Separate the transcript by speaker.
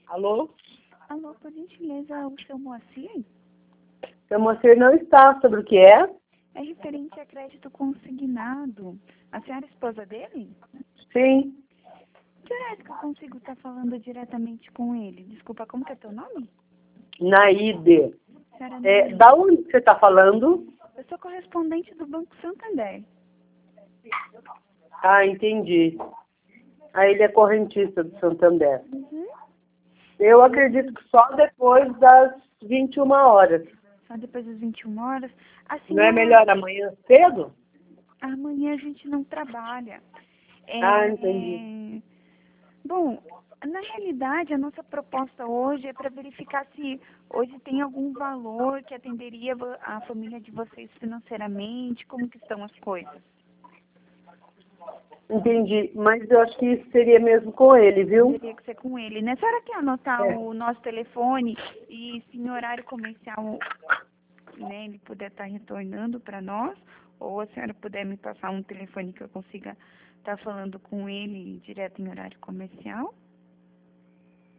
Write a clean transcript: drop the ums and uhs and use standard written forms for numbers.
Speaker 1: Alô?
Speaker 2: Alô, por gentileza, o seu Moacir?
Speaker 1: Seu Moacir não está. Sobre o que é?
Speaker 2: É referente a crédito consignado. A senhora é esposa dele?
Speaker 1: Sim.
Speaker 2: Que horas que eu consigo estar falando diretamente com ele? Desculpa, como que é teu nome?
Speaker 1: Naide.
Speaker 2: Senhora Naide.
Speaker 1: Da onde você está falando?
Speaker 2: Eu sou correspondente do Banco Santander.
Speaker 1: Ah, entendi. Ele é correntista do Santander.
Speaker 2: Uhum.
Speaker 1: Eu acredito que só depois das 21 horas.
Speaker 2: Só depois das 21 horas. A
Speaker 1: Não é
Speaker 2: senhora...
Speaker 1: melhor amanhã cedo?
Speaker 2: Amanhã a gente não trabalha.
Speaker 1: Entendi.
Speaker 2: Bom, na realidade, a nossa proposta hoje é para verificar se hoje tem algum valor que atenderia a família de vocês financeiramente, como que estão as coisas.
Speaker 1: Entendi. Mas eu acho que isso seria mesmo com ele, viu?
Speaker 2: Teria que ser com ele, né? A senhora quer anotar
Speaker 1: É.
Speaker 2: o nosso telefone e se em horário comercial, né, ele puder estar retornando para nós, ou a senhora puder me passar um telefone que eu consiga estar falando com ele direto em horário comercial?